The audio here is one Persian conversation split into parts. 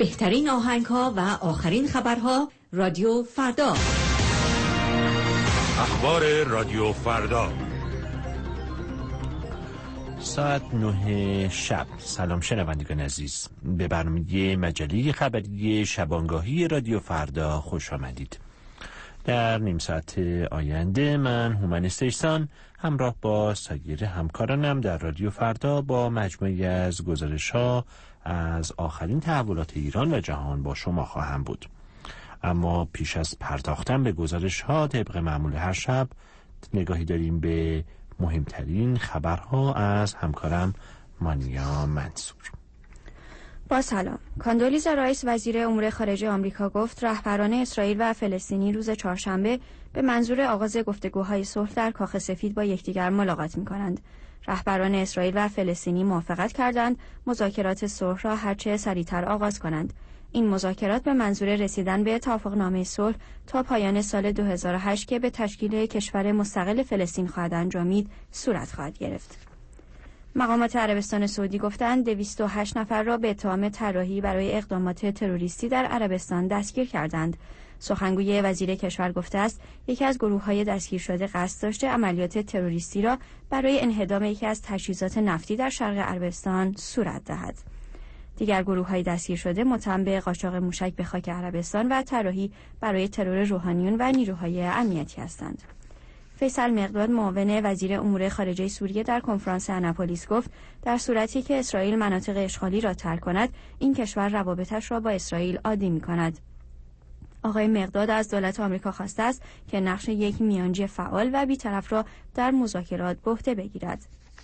بهترین آهنگ‌ها و آخرین خبرها رادیو فردا. اخبار رادیو فردا ساعت 9 شب. سلام شنوندگان عزیز، به برنامه مجله خبری شبانگاهی رادیو فردا خوش آمدید. در نیم ساعت آینده من هومن استیسان همراه با سایر همکارانم در رادیو فردا با مجموعی از گزارش‌ها از آخرین تحولات ایران و جهان با شما خواهم بود. اما پیش از پرداختن به گزارش‌ها طبق معمول هر شب نگاهی داریم به مهمترین خبرها از همکارم مانیا منصور. با سلام. کاندولیزا رایس وزیر امور خارجه آمریکا گفت رهبران اسرائیل و فلسطینی روز چهارشنبه به منظور آغاز گفتگوهای صلح در کاخ سفید با یکدیگر ملاقات می‌کنند. رهبران اسرائیل و فلسطینی موافقت کردند مذاکرات صلح را هرچه سریعتر آغاز کنند. این مذاکرات به منظور رسیدن به توافقنامه صلح تا پایان سال 2008 که به تشکیل کشور مستقل فلسطین خواهد انجامید صورت خواهد گرفت. مقامات عربستان سعودی گفتند 208 نفر را به اتهام طراحی برای اقدامات تروریستی در عربستان دستگیر کردند. سخنگوی وزیر کشور گفته است یکی از گروه‌های دستگیر شده قصد داشته عملیات تروریستی را برای انهدام یکی از تجهیزات نفتی در شرق عربستان صورت دهد. دیگر گروه‌های دستگیر شده متهم به قاچاق موشک به خاک عربستان و طراحی برای ترور روحانیون و نیروهای امنیتی هستند. فیصل مقداد معاون وزیر امور خارجه سوریه در کنفرانس آناپولیس گفت در صورتی که اسرائیل مناطق اشغالی را ترک کند این کشور روابطش را با اسرائیل عادی می‌کند. آقای مقداد از دولت آمریکا خواسته است که نقش یک میانجی فعال و بی‌طرف را در مذاکرات به عهده بگیرد.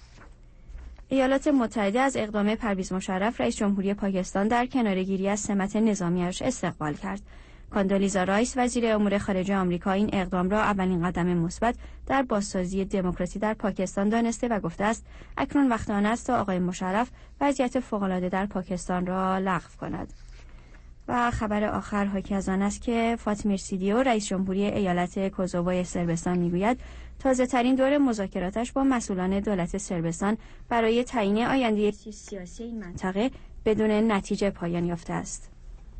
ایالات متحده از اقدام پرویز مشرف رئیس جمهوری پاکستان در کناره‌گیری از سمت نظامیش استقبال کرد. کاندولیزا رایس وزیر امور خارجه آمریکا این اقدام را اولین قدم مثبت در بازسازی دموکراسی در پاکستان دانسته و گفته است اکنون وقت آن است تا آقای مشرف وضعیت فوق‌العاده در پاکستان را لغو کند. و خبر آخر حاکی از آن است که فاطمیر سیدیو رئیس جمهوری ایالت کوزوو صربستان میگوید تازه‌ترین دور مذاکراتش با مسئولان دولت صربستان برای تعیین آینده سیاسی این منطقه بدون نتیجه پایان یافته است.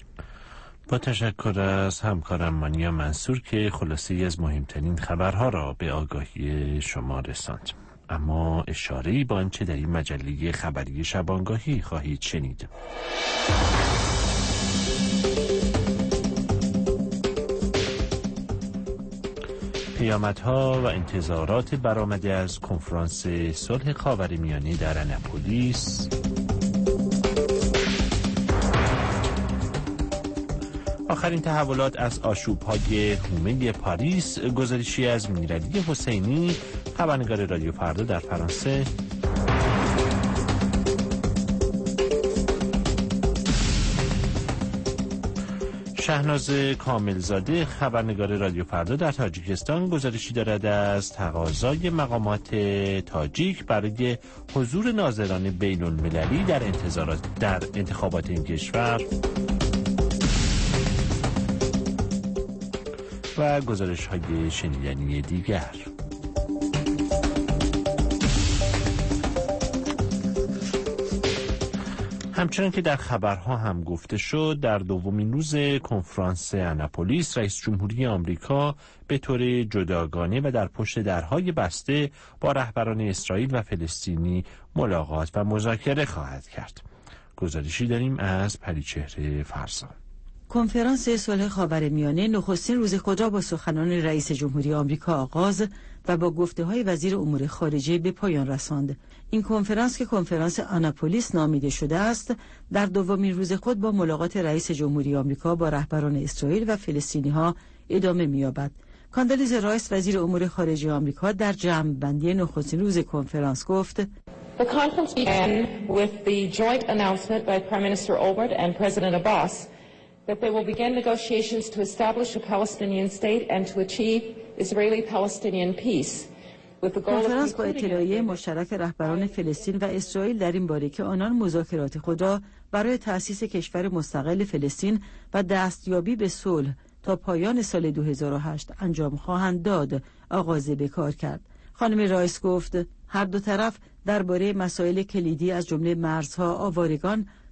با تشکر از همکارم مانیا منصور که خلاصه‌ای از مهمترین خبرها را به آگاهی شما رساند. اما اشاره‌ای با آنچه در این مجله خبری شبانگاهی خواهید شنید. پیامدها و انتظارات برآمده از کنفرانس صلح خاورمیانه در آناپولیس، آخرین تحولات از آشوب‌های حومه پاریس، گزارشی از میرعلی حسینی خبرنگار رادیو فردا در فرانسه، شهناز کاملزاده خبرنگار رادیو فردا در تاجیکستان گزارشی دارد از تقاضای مقامات تاجیک برای حضور ناظران بین المللی در انتخابات این کشور و گزارش های شنیدنی دیگر. همچنان که در خبرها هم گفته شد در دومین روز کنفرانس آناپولیس رئیس جمهوری آمریکا به طور جداگانه و در پشت درهای بسته با رهبران اسرائیل و فلسطینی ملاقات و مذاکره خواهد کرد. گزارشی داریم از پریچهره فرزان. کنفرانس صلح خاورمیانه نخستین روز خود را با سخنان رئیس جمهوری آمریکا آغاز و با گفته‌های وزیر امور خارجه به پایان رساند. این کنفرانس که کنفرانس آناپولیس نامیده شده است، در دومین روز خود با ملاقات رئیس جمهوری آمریکا با رهبران اسرائیل و فلسطینی‌ها ادامه می‌یابد. کاندولیزا رایس وزیر امور خارجه آمریکا در جمع‌بندی نخستین روز کنفرانس گفت: The conference began with the joint announcement by Prime Minister Olmert and President Abbas that they will begin negotiations to establish a Palestinian state and to achieve Israeli-Palestinian peace. کنفرانس با اطلاعیه مشترک رهبران فلسطین و اسرائیل در این باره که آنان مذاکرات خود را برای تأسیس کشور مستقل فلسطین و دستیابی به صلح تا پایان سال 2008 انجام خواهند داد آغاز به کار کرد. خانم رایس گفت هر دو طرف درباره مسائل کلیدی از جمله مرزها، آوارگان،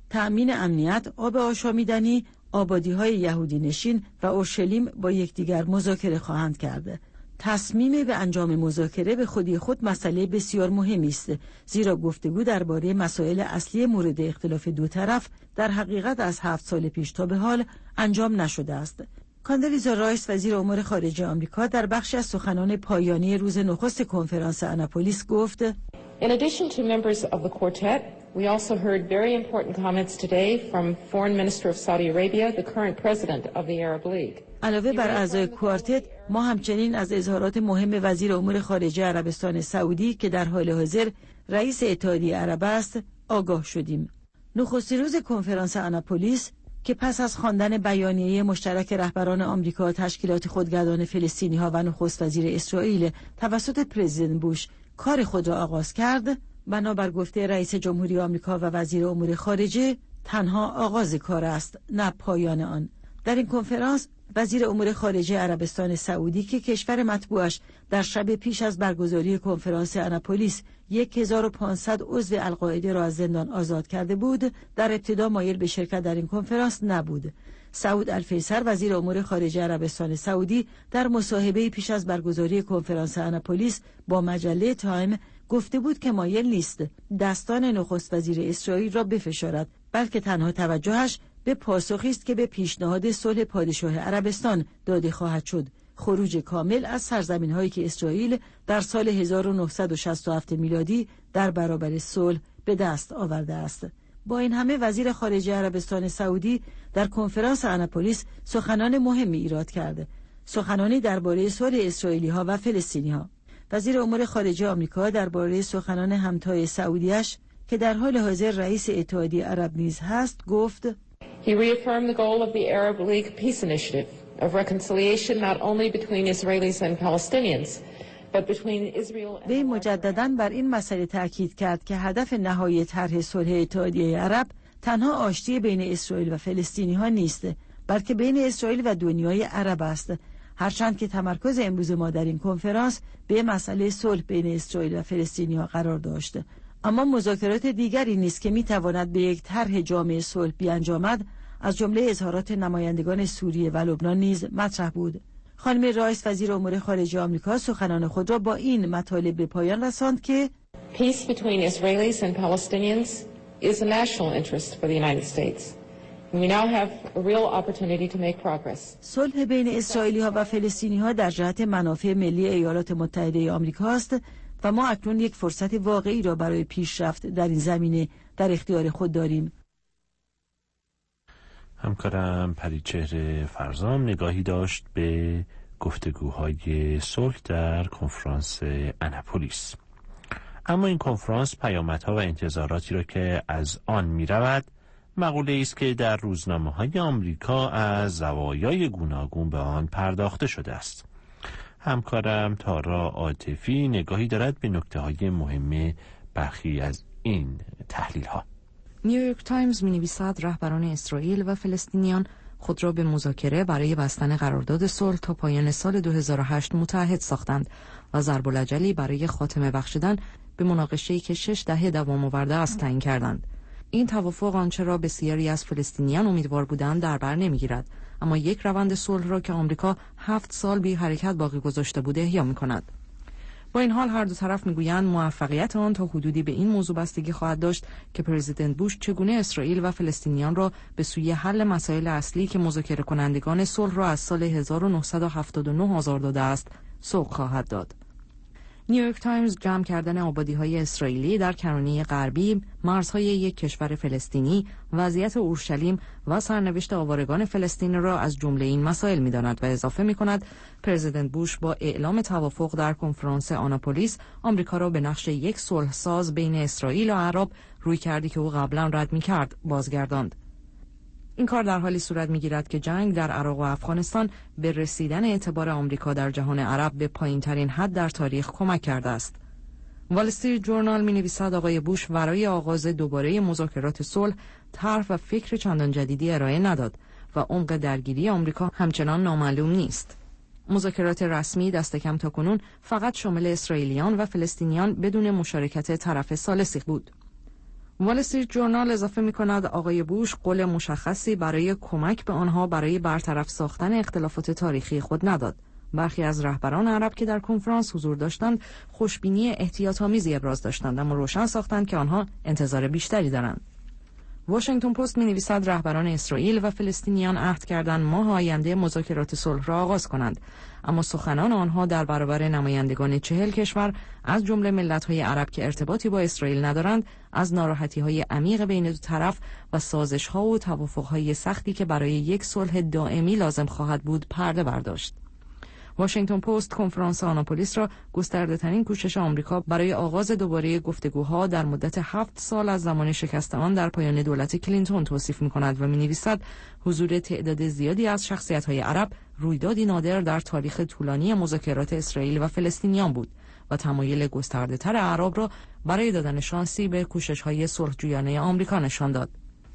تأمین امنیت، آب آشامیدنی، آبادی‌های یهودی نشین و اورشلیم با یکدیگر مذاکره خواهند کرد. تصمیم به انجام مذاکره به خودی خود مسئله بسیار مهمی است، زیرا گفتگو درباره مسائل اصلی مورد اختلاف دو طرف در حقیقت از 7 سال پیش تا به حال انجام نشده است. کاندولیزا رایس وزیر امور خارجه آمریکا در بخشی از سخنان پایانی روز نخست کنفرانس آناپولیس گفت: In addition to members of the quartet, we also heard very important comments today from Foreign Minister of Saudi Arabia, the current president of the Arab League. علاوه بر اعضای کوارتت، ما همچنین از اظهارات مهم وزیر امور خارجه عربستان سعودی که در حال حاضر رئیس اتحادیه عرب است آگاه شدیم. نخستین روز کنفرانس آناپولیس که پس از خواندن بیانیه مشترک رهبران آمریکا، تشکیلات خودگردان فلسطینی‌ها و نخست وزیر اسرائیل توسط پرزیدنت بوش کار خود را آغاز کرد، بنابر گفته رئیس جمهوری آمریکا و وزیر امور خارجه تنها آغاز کار است، نه پایان آن. در این کنفرانس وزیر امور خارجه عربستان سعودی که کشور مطبوعش در شب پیش از برگزاری کنفرانس آناپولیس 1500 عضو القاعده را از زندان آزاد کرده بود، در ابتدا مایل به شرکت در این کنفرانس نبود. سعود الفیصل وزیر امور خارجه عربستان سعودی در مصاحبه پیش از برگزاری کنفرانس آناپولیس با مجله تایم گفته بود که مایل نیست دستان نخست وزیر اسرائیل را بفشارد، بلکه تنها توجهش به پاسخی است که به پیشنهاد صلح پادشاه عربستان داده خواهد شد: خروج کامل از سرزمین‌هایی که اسرائیل در سال 1967 میلادی در برابر صلح به دست آورده است. با این همه وزیر خارجه عربستان سعودی در کنفرانس آناپولیس سخنان مهمی ایراد کرده، سخنانی درباره صلح اسرائیلی‌ها و فلسطینی‌ها. وزیر امور خارجه آمریکا درباره سخنان همتای سعودیش که در حال حاضر رئیس اتحادیه عرب نیز هست گفت: He reaffirmed the goal of the Arab League peace initiative of reconciliation not only between Israelis and Palestinians but between Israel and وی مجدداً بر این مسئله تاکید کرد که هدف نهایی طرح صلح اتحادیه عرب تنها آشتی بین اسرائیل و فلسطینی‌ها نیست، بلکه بین اسرائیل و دنیای عرب است. هرچند که تمرکز امروز ما در این کنفرانس به مسئله صلح بین اسرائیل و فلسطینی‌ها قرار داشت، اما مذاکرات دیگری نیست که میتواند به یک طرح جامع صلح بیانجامد، از جمله اظهارات نمایندگان سوریه و لبنان نیز مطرح بود. خانم رایس وزیر امور خارجه آمریکا سخنان خود را با این مطالب به پایان رساند که peace between Israelis and Palestinians is a national interest for the United States. We now have a real opportunity to make progress. صلح بین اسرائیلی‌ها و فلسطینی‌ها در جهت منافع ملی ایالات متحده آمریکا است و ما اکنون یک فرصت واقعی را برای پیشرفت در این زمینه در اختیار خود داریم. همکارم پریچهر فرزام نگاهی داشت به گفتگوهای صلح در کنفرانس آناپولیس. اما این کنفرانس پیامدها و انتظاراتی را که از آن می رود مقوله است که در روزنامه‌های آمریکا از زوایای گوناگون به آن پرداخته شده است. همکارم تارا عاطفی نگاهی دارد به نکته‌های مهم برخی از این تحلیل‌ها. نیویورک تایمز می‌نویسد رهبران اسرائیل و فلسطینیان خود را به مذاکره برای بستن قرارداد صلح تا پایان سال 2008 متعهد ساختند و ضرب العجلی برای خاتمه بخشیدن به مناقشه‌ای که 6 دهه دوام آورده است تعیین کردند. این توافق آنچه را بسیاری از فلسطینیان امیدوار بودند در بر نمی‌گیرد، اما یک روند صلح را که آمریکا 7 سال بی حرکت باقی گذاشته بوده احیا می‌کند. با این حال هر دو طرف میگویند موفقیت آن تا حدودی به این موضوع بستگی خواهد داشت که پرزیدنت بوش چگونه اسرائیل و فلسطینیان را به سوی حل مسائل اصلی که مذاکره کنندگان صلح را از سال 1979 آزار داده است سوق خواهد داد. نیویورک تایمز جمع کردن آبادی‌های اسرائیلی در کرانه غربی، مرزهای یک کشور فلسطینی، وضعیت اورشلیم و سرنوشت آوارگان فلسطین را از جمله این مسائل می‌داند و اضافه می‌کند پرزیدنت بوش با اعلام توافق در کنفرانس آناپولیس آمریکا را به نقش یک صلح‌ساز بین اسرائیل و عرب روی کردی که او قبلا رد می‌کرد بازگرداند. این کار در حالی صورت می‌گیرد که جنگ در عراق و افغانستان به رسیدن اعتبار آمریکا در جهان عرب به پایین‌ترین حد در تاریخ کمک کرده است. وال استریت جورنال می‌نویسد آقای بوش برای آغاز دوباره مذاکرات صلح طرح و فکر چندان جدیدی ارائه نداد و عمق درگیری آمریکا همچنان نامعلوم نیست. مذاکرات رسمی دست کم تاکنون فقط شامل اسرائیلیان و فلسطینیان بدون مشارکت طرف ثالثی بود. وال استریت جورنال اضافه می‌کند آقای بوش قول مشخصی برای کمک به آنها برای برطرف ساختن اختلافات تاریخی خود نداد. برخی از رهبران عرب که در کنفرانس حضور داشتند خوشبینی احتیاط‌آمیزی ابراز داشتند، اما روشن ساختند که آنها انتظار بیشتری دارند. واشنگتن پست می‌نویسد رهبران اسرائیل و فلسطینیان عهد کردند ماه آینده مذاکرات صلح را آغاز کنند، اما سخنان آنها در برابر نمایندگان 40 کشور از جمله ملت‌های عرب که ارتباطی با اسرائیل ندارند، از ناراحتی‌های عمیق بین دو طرف و سازش‌ها و توافق‌های سختی که برای یک صلح دائمی لازم خواهد بود پرده برداشت. واشنگتن پست کنفرانس آناپولیس را گسترده‌ترین کوشش آمریکا برای آغاز دوباره گفتگوها در مدت 7 سال از زمان شکست آن در پایان دولت کلینتون توصیف می‌کند و می‌نویسد حضور تعداد زیادی از شخصیت‌های عرب رویدادی نادر در تاریخ طولانی مذاکرات اسرائیل و فلسطینیان بود و تمایل گسترده‌تر اعراب را برای دادن شانسی به کوشش‌های صلح‌جویانه آمریکا نشان داد.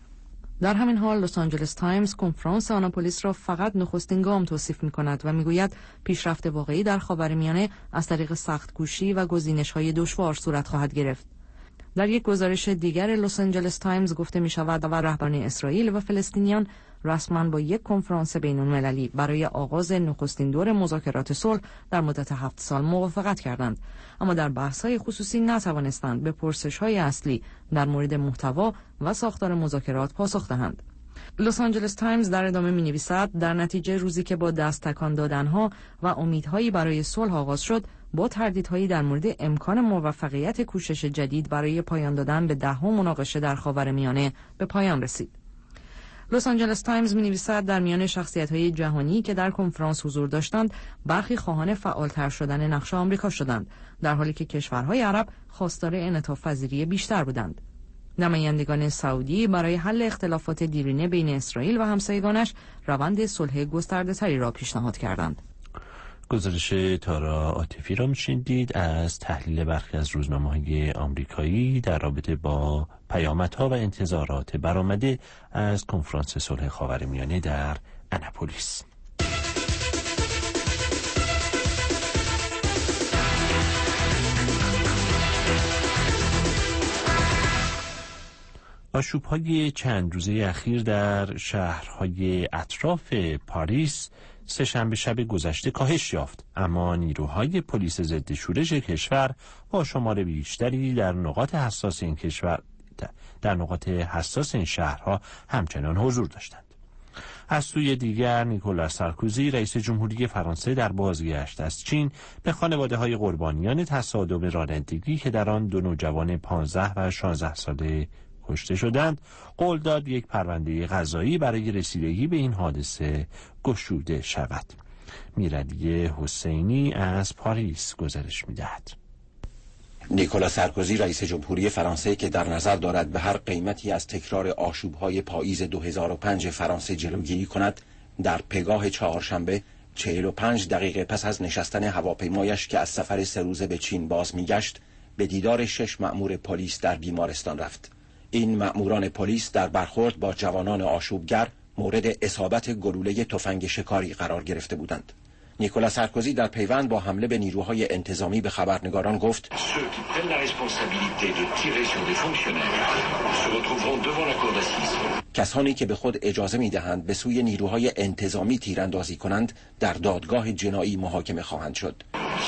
در همین حال لس آنجلس تایمز کنفرانس آناپولیس را فقط نخستین گام توصیف می‌کند و می‌گوید پیشرفت واقعی در خاورمیانه از طریق سخت‌کوشی و گزینش‌های دشوار صورت خواهد گرفت. در یک گزارش دیگر لس آنجلس تایمز گفته می‌شود و رهبران اسرائیل و فلسطینیان رسما با یک کنفرانس بین‌المللی برای آغاز نخستین دور مذاکرات صلح در مدت 7 سال موافقت کردند، اما در بحث‌های خصوصی نتوانستند به پرسش‌های اصلی در مورد محتوا و ساختار مذاکرات پاسخ دهند. لس آنجلس تایمز در ادامه می‌نویسد در نتیجه روزی که با دست تکان دادن‌ها و امیدهایی برای صلح آغاز شد، با تردیدهایی در مورد امکان موفقیت کوشش جدید برای پایان دادن به 10 مناقشه در خاورمیانه به پایان رسید. لس آنجلس تایمز می‌نویسد در میان شخصیت‌های جهانی که در کنفرانس حضور داشتند، برخی خواهان فعالتر شدن نقش آمریکا شدند، در حالی که کشورهای عرب خواستار انعطاف‌پذیری بیشتر بودند. نمایندگان سعودی برای حل اختلافات دیرینه بین اسرائیل و همسایگانش روند صلح گسترده‌تری را پیشنهاد کردند. گزارش تارا عاطفی را می‌شنیدید از تحلیل برخی از روزنامه‌های آمریکایی در رابطه با پیامدها و انتظارات برآمده از کنفرانس صلح خاورمیانه در آناپولیس. آشوب‌های چند روزه اخیر در شهرهای اطراف پاریس سه‌شنبه شب گذشته کاهش یافت، اما نیروهای پلیس ضد شورش کشور با شمار بیشتری در نقاط حساس این شهرها همچنان حضور داشتند. از سوی دیگر نیکولاس سارکوزی رئیس جمهوری فرانسه در بازگشت از چین به خانواده‌های قربانیان تصادم رانندگی که در آن 2 نوجوان 15 و 16 ساله کشته شدند قول داد یک پرونده قضایی برای رسیدگی به این حادثه گشوده شود. میرعلی حسینی از پاریس گزارش می‌دهد. نیکولاس سارکوزی رئیس جمهوری فرانسه که در نظر دارد به هر قیمتی از تکرار آشوب‌های پاییز 2005 فرانسه جلوگیری کند، در پگاه چهارشنبه 45 دقیقه پس از نشستن هواپیمایش که از سفر 3 روزه به چین باز می‌گشت، به دیدار 6 مأمور پلیس در بیمارستان رفت. این مأموران پلیس در برخورد با جوانان آشوبگر مورد اصابت گلوله تفنگ شکاری قرار گرفته بودند. نیکولاس سارکوزی در پیوند با حمله به نیروهای انتظامی به خبرنگاران گفت: کسانی که به خود اجازه می‌دهند به سوی نیروهای انتظامی تیراندازی کنند در دادگاه جنایی محاکمه خواهند شد.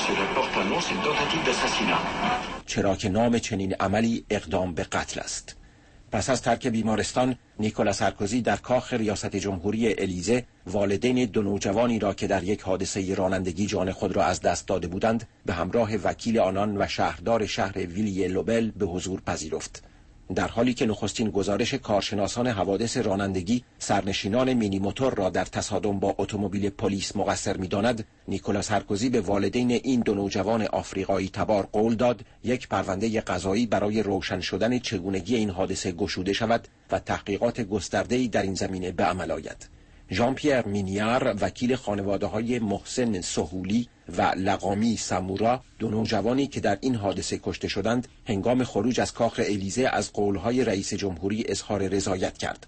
چرا که نام چنین عملی اقدام به قتل است. پس از ترک بیمارستان، نیکولاس سارکوزی در کاخ ریاست جمهوری الیزه والدین 2 نوجوانی را که در یک حادثه رانندگی جان خود را از دست داده بودند به همراه وکیل آنان و شهردار شهر ویلی لوبل به حضور پذیرفت. در حالی که نخستین گزارش کارشناسان حوادث رانندگی سرنشینان مینی موتور را در تصادم با اتومبیل پلیس مقصر می‌داند، نیکولاس سارکوزی به والدین این 2 نوجوان آفریقایی تبار قول داد یک پرونده قضایی برای روشن شدن چگونگی این حادثه گشوده شود و تحقیقات گسترده‌ای در این زمینه به عمل آید. ژان پیر مینیار وکیل خانواده‌های محسن سهولی و لقامی سمورا، 2 نوجوانی که در این حادثه کشته شدند، هنگام خروج از کاخ الیزه از قولهای رئیس جمهوری اظهار رضایت کرد.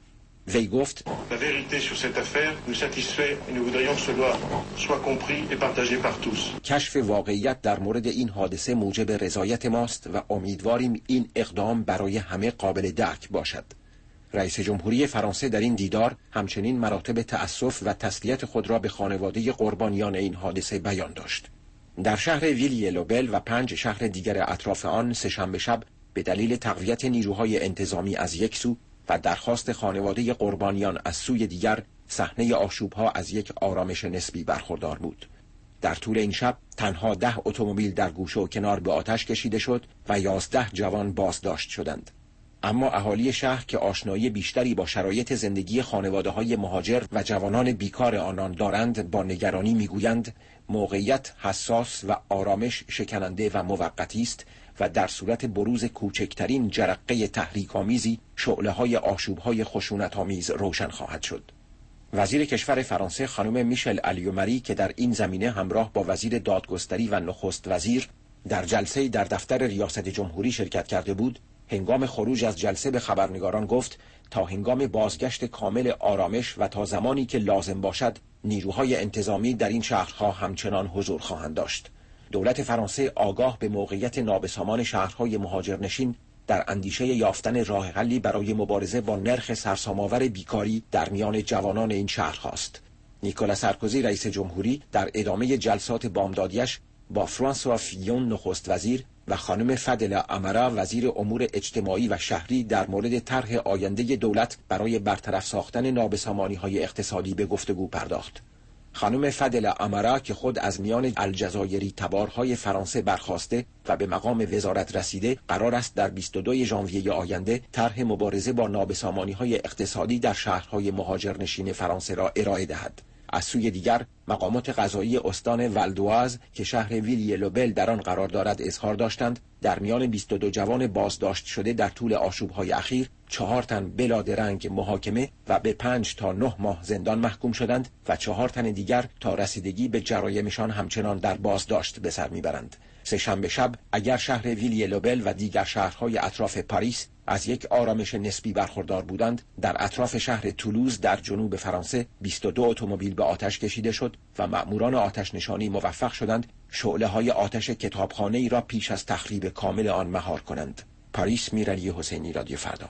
وی گفت La vérité sur cette affaire nous satisfait et nous voudrions que cela soit compris et partagé par tous. کشف واقعیت در مورد این حادثه موجب رضایت ماست و امیدواریم این اقدام برای همه قابل درک باشد. رئیس جمهوری فرانسه در این دیدار همچنین مراتب تأسف و تسلیت خود را به خانواده قربانیان این حادثه بیان داشت. در شهر ویلی لوبل و 5 شهر دیگر اطراف آن سه‌شنبه شب به دلیل تقویت نیروهای انتظامی از یک سو و درخواست خانواده قربانیان از سوی دیگر، صحنه آشوب‌ها از یک آرامش نسبی برخوردار بود. در طول این شب تنها 10 اتومبیل در گوشه و کنار به آتش کشیده شد و 11 جوان بازداشت شدند. اما اهالی شهر که آشنایی بیشتری با شرایط زندگی خانواده‌های مهاجر و جوانان بیکار آنان دارند، با نگرانی می‌گویند موقعیت حساس و آرامش شکننده و موقتی است و در صورت بروز کوچکترین جرقه تحریک‌آمیزی شعله‌های آشوب‌های خشونت‌آمیز روشن خواهد شد. وزیر کشور فرانسه خانم میشل الیومری که در این زمینه همراه با وزیر دادگستری و نخست وزیر در جلسه‌ای در دفتر ریاست جمهوری شرکت کرده بود، هنگام خروج از جلسه به خبرنگاران گفت تا هنگام بازگشت کامل آرامش و تا زمانی که لازم باشد نیروهای انتظامی در این شهرها همچنان حضور خواهند داشت. دولت فرانسه آگاه به موقعیت نابسامان شهرهای مهاجرنشین در اندیشه یافتن راه حلی برای مبارزه با نرخ سرسام‌آور بیکاری در میان جوانان این شهرهاست. نیکولا سارکوزی رئیس جمهوری در ادامه جلسات بامدادیش با فرانسوا فیون نخست وزیر و خانم فدل امرا وزیر امور اجتماعی و شهری در مورد طرح آینده دولت برای برطرف ساختن نابسامانی‌های اقتصادی به گفتگو پرداخت. خانم فدل امرا که خود از میان الجزایری تبارهای فرانسه برخاسته و به مقام وزارت رسیده، قرار است در 22 ژانویه آینده طرح مبارزه با نابسامانی‌های اقتصادی در شهرهای مهاجرنشین فرانسه را ارائه دهد. از سوی دیگر مقامات قضایی استان والدواز که شهر ویلی لوبل در آن قرار دارد اظهار داشتند در میان 22 جوان بازداشت شده در طول آشوب‌های اخیر 4 تن بلا درنگ محاکمه و به 5 تا 9 ماه زندان محکوم شدند و 4 تن دیگر تا رسیدگی به جرایمشان همچنان در بازداشت به سر میبرند. سه‌شنبه شب اگر شهر ویلی لوبل و دیگر شهرهای اطراف پاریس از یک آرامش نسبی برخوردار بودند، در اطراف شهر تولوز در جنوب فرانسه 22 اتومبیل به آتش کشیده شد و مأموران آتش نشانی موفق شدند شعله‌های آتش کتابخانه‌ای را پیش از تخریب کامل آن مهار کنند. پاریس، میرعلی حسینی، رادیو فردا.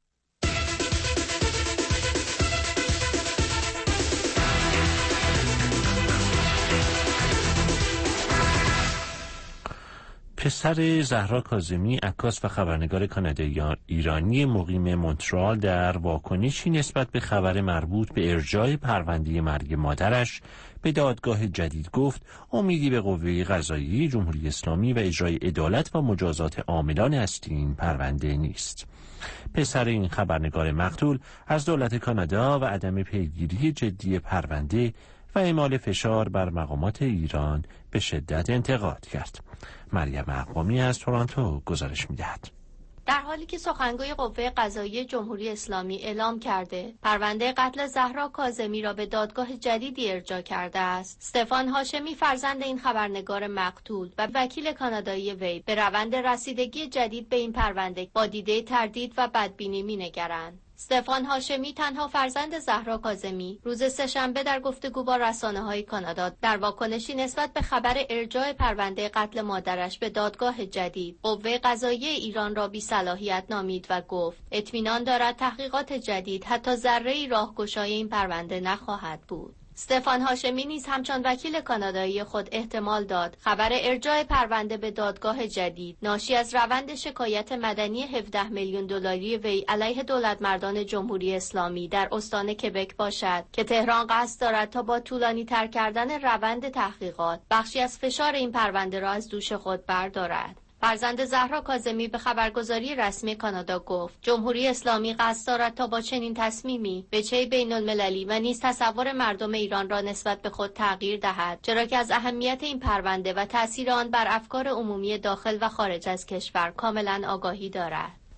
پسر زهرا کاظمی، عکاس و خبرنگار کانادایی ایرانی مقیم مونترال، در واکنشی نسبت به خبر مربوط به ارجاع پرونده مرگ مادرش به دادگاه جدید گفت امیدی به قوه قضاییه جمهوری اسلامی و اجرای عدالت و مجازات عاملان اصلی این پرونده نیست. پسر این خبرنگار مقتول از دولت کانادا و عدم پیگیری جدی پرونده و اعمال فشار بر مقامات ایران به شدت انتقاد کرد. مریم اقوامی از تورنتو گزارش می‌دهد. در حالی که سخنگوی قوه قضاییه جمهوری اسلامی اعلام کرده پرونده قتل زهرا کاظمی را به دادگاه جدیدی ارجاع کرده است، استفان هاشمی فرزند این خبرنگار مقتول و وکیل کانادایی وی به روند رسیدگی جدید به این پرونده با دیده تردید و بدبینی می‌نگرند. استفان هاشمی، تنها فرزند زهرا کاظمی، روز سه‌شنبه در گفتگو با رسانه‌های کانادا در واکنشی نسبت به خبر ارجاع پرونده قتل مادرش به دادگاه جدید، قوه قضاییه ایران را بی‌صلاحیت نامید و گفت اطمینان دارد تحقیقات جدید حتی ذره‌ای راهگشای این پرونده نخواهد بود. استفان هاشمی نیز همچون وکیل کانادایی خود احتمال داد خبر ارجاع پرونده به دادگاه جدید ناشی از روند شکایت مدنی 17 میلیون دلاری وی علیه دولتمردان جمهوری اسلامی در استان کبک باشد که تهران قصد دارد تا با طولانی تر کردن روند تحقیقات بخشی از فشار این پرونده را از دوش خود بردارد. فرزند زهرا کاظمی به خبرگزاری رسمی کانادا گفت جمهوری اسلامی قصد دارد تا با چنین تصمیمی وجهه بین‌المللی و نیز تصور مردم ایران را نسبت به خود تغییر دهد، چرا که از اهمیت این پرونده و تأثیر آن بر افکار عمومی داخل و خارج از کشور کاملا آگاهی دارد.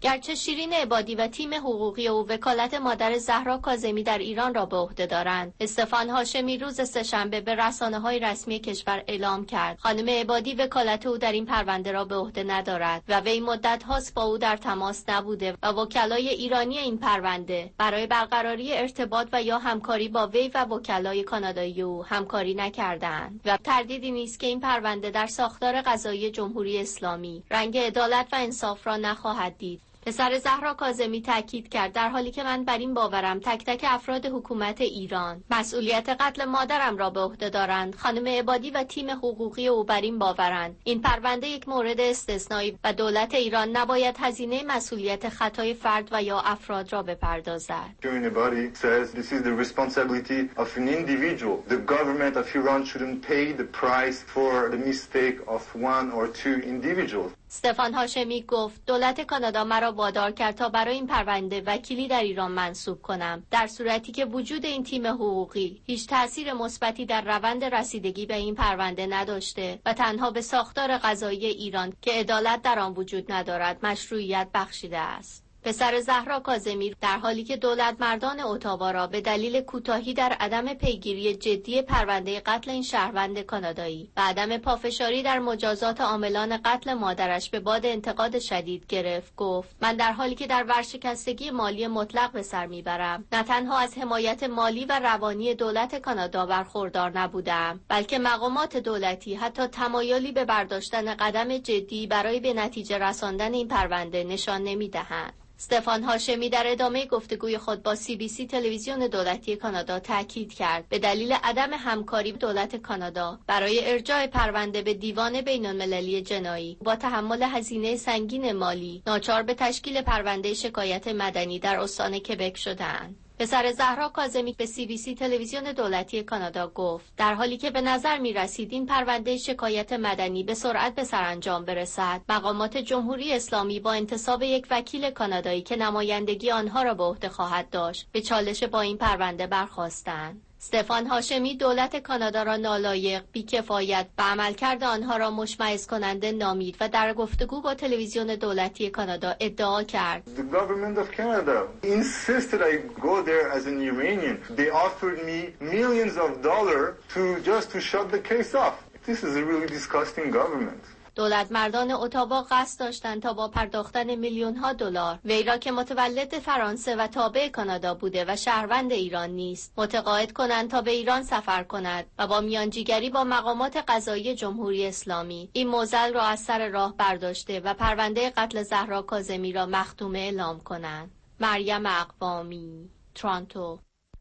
گرچه شیرین عبادی و تیم حقوقی او وکالت مادر زهرا کاظمی در ایران را به عهده دارند، استفان هاشمی روز سه‌شنبه به رسانه‌های رسمی کشور اعلام کرد خانم عبادی وکالت او در این پرونده را به عهده ندارد و وی مدت هاست با او در تماس نبوده و وکلای ایرانی این پرونده برای برقراری ارتباط و یا همکاری با وی و وکلای کانادایی او همکاری نکردند و تردیدی نیست که این پرونده در ساختار قضایی جمهوری اسلامی رنگ عدالت و انصاف را نخواهد دید. پسر زهرا کاظمی تاکید کرد در حالی که من بر این باورم تک تک افراد حکومت ایران مسئولیت قتل مادرم را به عهده دارند، خانم عبادی و تیم حقوقی او بر این باورند. این پرونده یک مورد استثنایی و دولت ایران نباید هزینه مسئولیت خطای فرد و یا افراد را بپردازد. Everybody says this is the responsibility of an individual. The government of Iran shouldn't pay the price for the mistake of one or two individuals. استفان هاشمی گفت دولت کانادا مرا وادار کرد تا برای این پرونده وکیلی در ایران منصوب کنم، در صورتی که وجود این تیم حقوقی هیچ تأثیر مثبتی در روند رسیدگی به این پرونده نداشته و تنها به ساختار قضایی ایران که عدالت در آن وجود ندارد مشروعیت بخشیده است. پسر زهرا کاظمی در حالی که دولت مردان اتاوا را به دلیل کوتاهی در عدم پیگیری جدی پرونده قتل این شهروند کانادایی و عدم پافشاری در مجازات عاملان قتل مادرش به باد انتقاد شدید گرفت، گفت من در حالی که در ورشکستگی مالی مطلق به سر میبرم نه تنها از حمایت مالی و روانی دولت کانادا برخوردار نبودم، بلکه مقامات دولتی حتی تمایلی به برداشتن قدم جدی برای به نتیجه رساندن این پرونده نشان نمیدهند. استفان هاشمی در ادامه گفتگوی خود با CBC تلویزیون دولتی کانادا تاکید کرد به دلیل عدم همکاری دولت کانادا برای ارجاع پرونده به دیوان بین‌المللی جنایی با تحمل هزینه سنگین مالی ناچار به تشکیل پرونده شکایت مدنی در استان کبک شدند. پسر زهرا کاظمی به CBC تلویزیون دولتی کانادا گفت در حالی که به نظر می رسید این پرونده شکایت مدنی به سرعت به سرانجام برسد، مقامات جمهوری اسلامی با انتصاب یک وکیل کانادایی که نمایندگی آنها را به عهده خواهد داشت به چالش با این پرونده برخاستند. استفان هاشمی دولت کانادا را نالایق، بی‌کفایت و عملکرد آنها را مشمئز کننده نامید و در گفتگو با تلویزیون دولتی کانادا ادعا کرد The government of Canada insisted I go there as an Iranian. They offered me millions of dollars to shut the case off. This is a really disgusting government. دولت مردان اتاوا قصد داشتند تا با پرداختن میلیون‌ها دلار وی را که متولد فرانسه و تابع کانادا بوده و شهروند ایران نیست متقاعد کنند تا به ایران سفر کند و با میانجیگری با مقامات قضایی جمهوری اسلامی این معضل را از سر راه برداشته و پرونده قتل زهرا کاظمی را مختومه اعلام کنند. مریم اقوامی، تورنتو.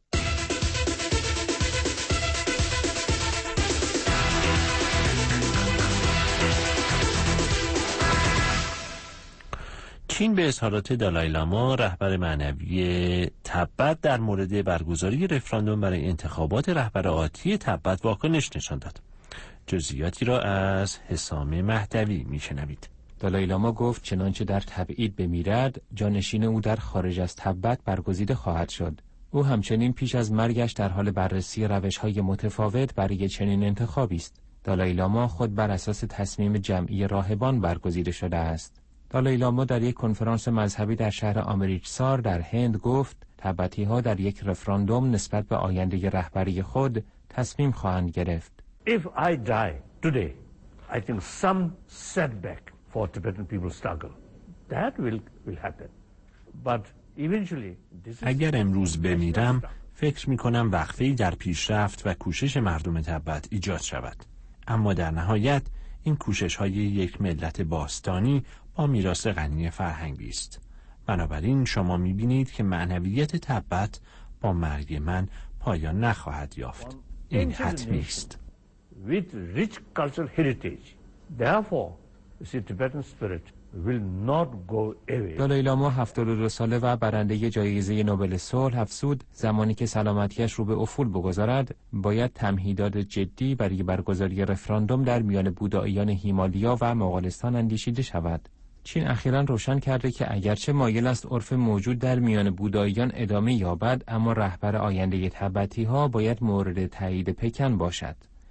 چین به اظهارات دالای لاما رهبر معنوی تبت در مورد برگزاری رفراندوم برای انتخابات رهبر آتی تبت واکنش نشان داد. جزئیاتی را از حسام مهدوی میشنوید. دالای لاما گفت چنانچه در تبعید بمیرد جانشین او در خارج از تبت برگزیده خواهد شد. او همچنین پیش از مرگش در حال بررسی روش‌های متفاوت برای چنین انتخابی است. دالای لاما خود بر اساس تصمیم جمعی راهبان برگزیده شده است. دالای لاما در یک کنفرانس مذهبی در شهر آمریتسار در هند گفت تبتی‌ها در یک رفراندوم نسبت به آینده رهبری خود تصمیم خواهند گرفت. If I die today, I think some setback for Tibetan people's struggle. That will happen. But eventually اگر امروز بمیرم فکر می‌کنم وقفه‌ای در پیشرفت و کوشش مردم تبت ایجاد شود. اما در نهایت این کوشش‌های یک ملت باستانی با میراث غنی فرهنگی است. بنابراین شما می‌بینید که معنویت تبت با مرگ من پایان نخواهد یافت. این حتمی است. With rich cultural heritage, therefore, the Tibetan spirit will not go away. دالای لاما 72 ساله و برنده جایزه نوبل صلح افزود زمانی که سلامتیش رو به افول بگذارد باید تمهیدات جدی برای برگزاری رفراندوم در میان بوداییان هیمالیا و مغولستان اندیشیده شود. چین اخیراً روشن کرده که اگرچه مایل است عرف موجود در میان بوداییان ادامه یابد اما رهبر آینده تبتی‌ها باید مورد تایید پکن باشد.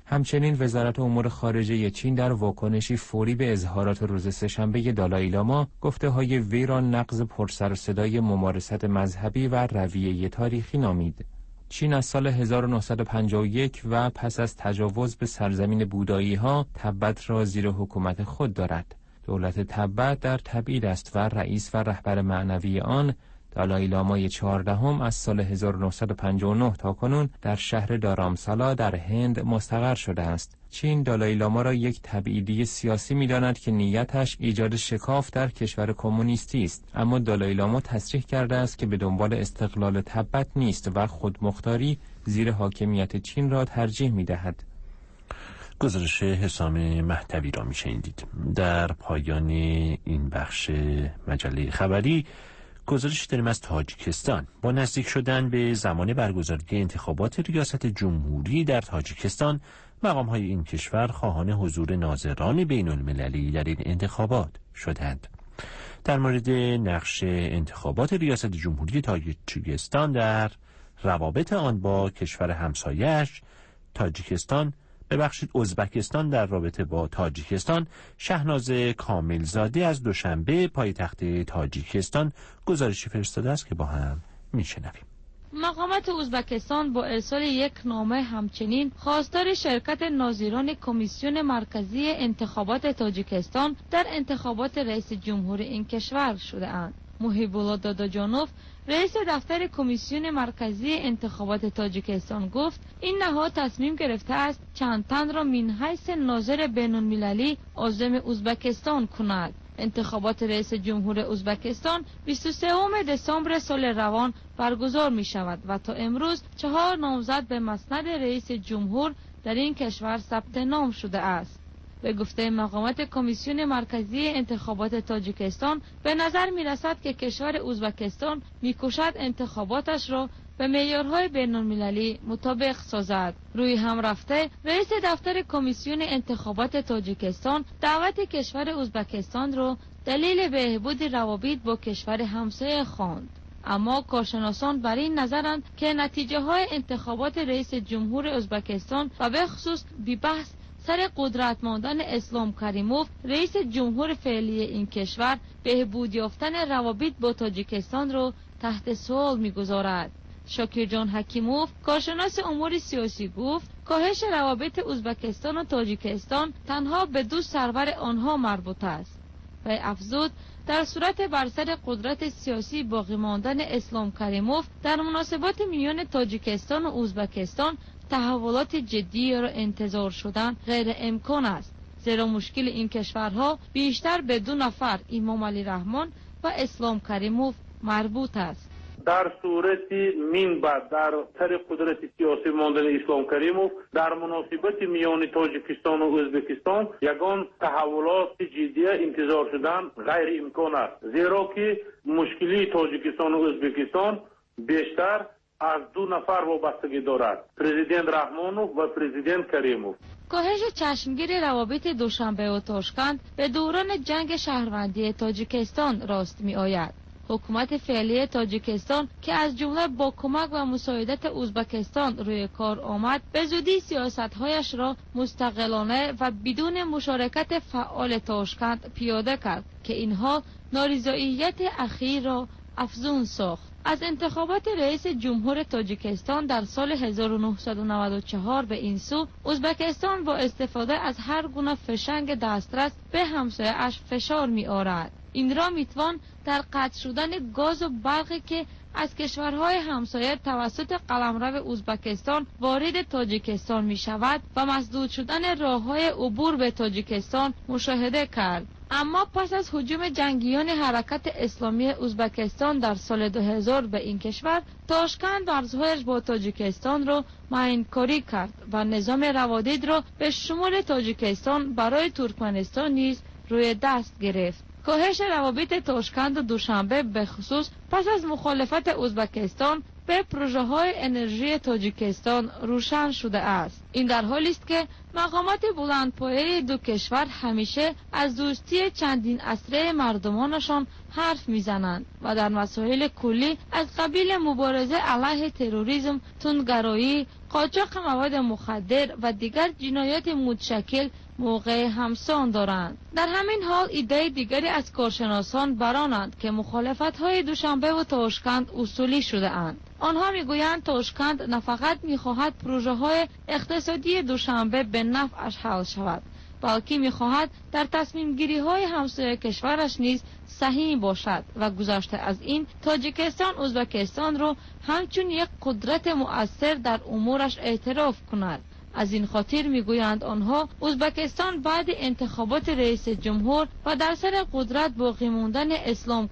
همچنین وزارت امور خارجه چین در واکنشی فوری به اظهارات روز سه‌شنبه دالای لاما گفته‌های وی را نقض پرسر و صدای ممارست مذهبی و رویه تاریخی نامید. چین از سال 1951 و پس از تجاوز به سرزمین بودایی‌ها تبت را زیر حکومت خود دارد. دولت تبت در تبعید است و رئیس و رهبر معنوی آن دالای لامای 14 از سال 1959 تا کنون در شهر دارامسالا در هند مستقر شده است. چین دالای لاما را یک تبعیدی سیاسی می‌داند که نیتش ایجاد شکاف در کشور کمونیستی است، اما دالای لاما تصریح کرده است که به دنبال استقلال تبت نیست و خودمختاری زیر حاکمیت چین را ترجیح می‌دهد. گزارش حسام مهدوی را می‌شنیدید. در پایان این بخش مجله خبری گزارش داریم از تاجیکستان. با نزدیک شدن به زمان برگزاری انتخابات ریاست جمهوری در تاجیکستان، مقام‌های این کشور خواهان حضور ناظران بین‌المللی در این انتخابات شدند. در مورد نقش انتخابات ریاست جمهوری تاجیکستان در روابط آن با کشور همسایه‌اش ازبکستان در رابطه با تاجیکستان، شهناز کاملزاده از دوشنبه پایتخت تاجیکستان گزارشی فرستاده است که با هم میشنویم. مقامات ازبکستان با ارسال یک نامه همچنین خواستار شرکت ناظران کمیسیون مرکزی انتخابات تاجیکستان در انتخابات رئیس جمهور این کشور شده اند. محیب الله داداجانوف، رئیس دفتر کمیسیون مرکزی انتخابات تاجیکستان گفت این نهاد تصمیم گرفته است چند تن را من حیث ناظر بین‌المللی عازم ازبکستان کند. انتخابات رئیس جمهور ازبکستان 23 دسامبر سال روان برگزار می شود و تا امروز 4 نامزد به مسند رئیس جمهور در این کشور ثبت نام شده است. به گفته مقامات کمیسیون مرکزی انتخابات تاجیکستان، به نظر می رسد که کشور ازبکستان می کوشد انتخاباتش را به معیارهای بین‌المللی مطابق سازد. روی هم رفته، رئیس دفتر کمیسیون انتخابات تاجیکستان دعوت کشور ازبکستان را دلیل بهبود روابط با کشور همسایه خواند. اما کارشناسان بر این نظرند که نتیجه های انتخابات رئیس جمهور ازبکستان و به خصوص بحث سر قدرت ماندن اسلام کریموف رئیس جمهور فعلی این کشور بهبود یافتن روابط با تاجیکستان را تحت سوال می‌گذارد. شاکر جان حکیموف، کارشناس امور سیاسی، گفت کاهش روابط ازبکستان و تاجیکستان تنها به دو سرور آنها مربوط است. و افزود در صورت بر سر قدرت سیاسی باقی ماندن اسلام کریموف در مناسبات میان تاجیکستان و ازبکستان تحولات جدی را انتظار شدن غیر امکان است، زیرا مشکل این کشورها بیشتر به دو نفر امام علی رحمان و اسلام کریموف مربوط است. در صورت من بعد در سر قدرت سیاسی ماندن اسلام کریموف در مناسبت میان تاجیکستان و ازبکستان یگان تحولات جدی انتظار شدن غیر امکان است، زیرا که مشکلی تاجیکستان و ازبکستان بیشتر از دو نفر وابستگی دارد، پرزیدنت رحمانوف و پرزیدنت کریموف. کاهش چشمگیر روابط دوشنبه و تاشکند به دوران جنگ شهروندی تاجیکستان راست می آید. حکومت فعلی تاجیکستان که از جمله با کمک و مساعدت ازبکستان روی کار آمد، به زودی سیاست‌هایش را مستقلانه و بدون مشارکت فعال تاشکند پیاده کرد که اینها نارضایت اخیر را افزون ساخت. از انتخابات رئیس جمهور تاجیکستان در سال 1994 به این سو، ازبکستان با استفاده از هر گونه فشنگ دسترس به همسایه‌اش فشار می آورد. این را میتوان در قطع شدن گاز و برقی که از کشورهای همسایه توسط قلمرو ازبکستان وارد تاجیکستان می شود و مسدود شدن راه‌های عبور به تاجیکستان مشاهده کرد. اما پس از هجوم جنگیان حرکت اسلامی ازبکستان در سال 2000 به این کشور، تاشکند مرزهایش با تاجیکستان را معین‌کاری کرد و نظام روادید را به شمول تاجیکستان برای ترکمنستان نیز روی دست گرفت. کاهش روابط تاشکند و دوشنبه به خصوص پس از مخالفت ازبکستان به پروژه های انرژی تاجیکستان روشن شده است. این در حالی است که مقامات بلندپایه دو کشور همیشه از دوستی چندین عصره مردمانشان حرف میزنند و در مسائل کلی از قبیل مبارزه علیه تروریسم، تندگرایی، قاچاق مواد مخدر و دیگر جنایات متشکل موقع همسان دارند. در همین حال ایده دیگری از کارشناسان برانند که مخالفت‌های دوشنبه و تاشکند اصولی شده اند. آنها میگویند تاشکند نه فقط میخواهد پروژه‌های اقتصادی دوشنبه به نفعش حل شود، بلکه میخواهد در تصمیم گیری های همسایه کشورش نیز صحیح باشد و گذشته از این تاجیکستان ازبکستان را همچون یک قدرت مؤثر در امورش اعتراف کند. از این خاطر میگویند آنها ازبکستان بعد انتخابات رئیس جمهور و در سر قدرت باقی ماندن اسلام